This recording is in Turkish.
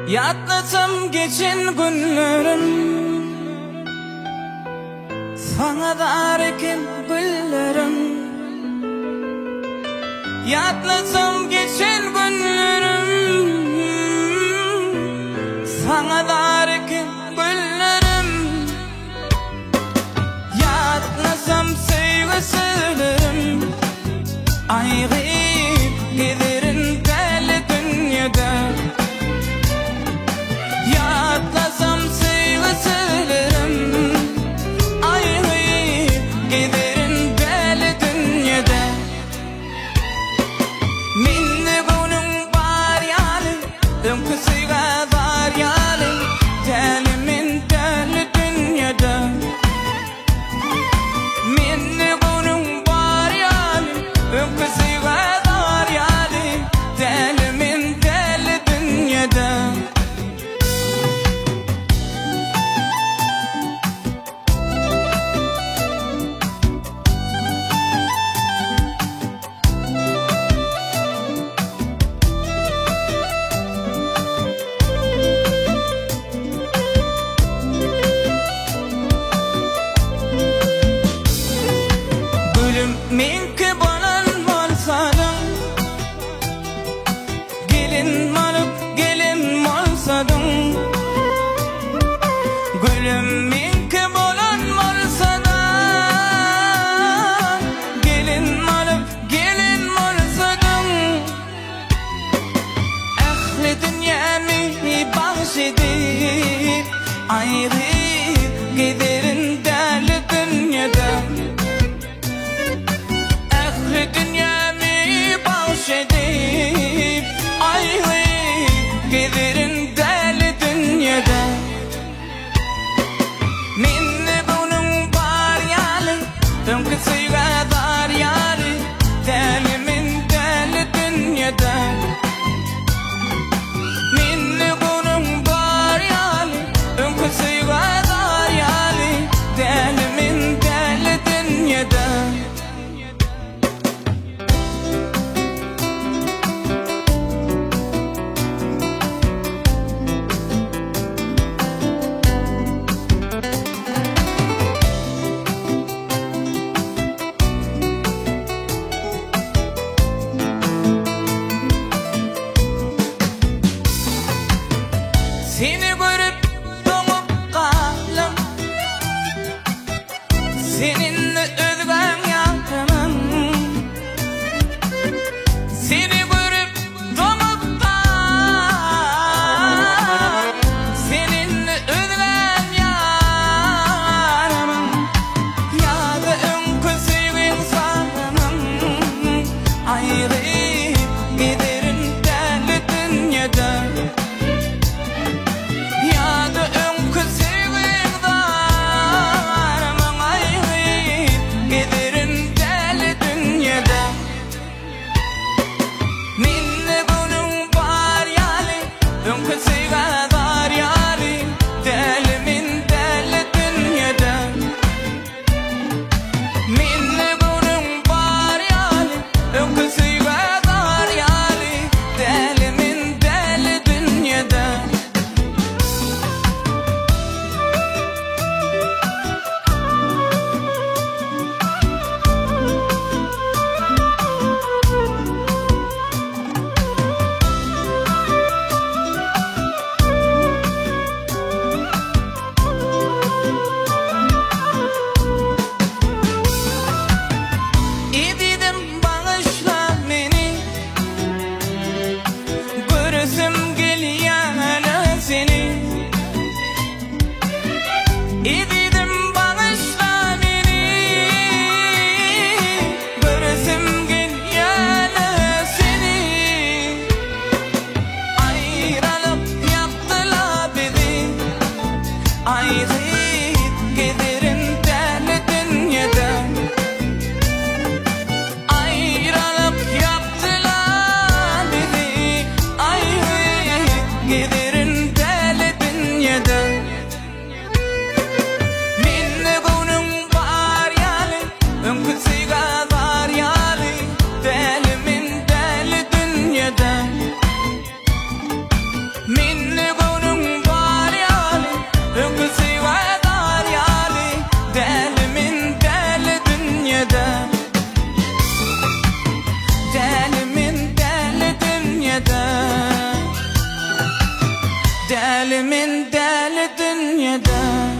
Yatlasam geçen günlerim, sana darken güllerim. Yatlasam geçen günlerim, sana darken güllerim. Yatlasam sevgi söylerim, ayrıyıp giderim deli dünyada. Yatlasam sevgi söylerim, ayrıyıp giderim deli dünyada. Minne bunun var yalı, ömkü sevgi var yalı, delimin deli dünyada. Minne bunun var yalı, ömkü sevgi var yalı, delimin deli dünyada. Minki bolan bolsadım, gelin malıp gelin bolsadım. Gülüm minki bolan bolsadım, gelin malıp gelin bolsadım. Ehli dünyamı bahşedip, ayrıyıp giderim deli dünyada. Dünyamı bahşedip, ayrılıp giderim deli dünyada. Minne bunun var yalı, ömkü sevgi var yalı, delimin deli dünyada. Minne bunun var yalı, ömkü sevgi var yalı, deli min deli dünyada.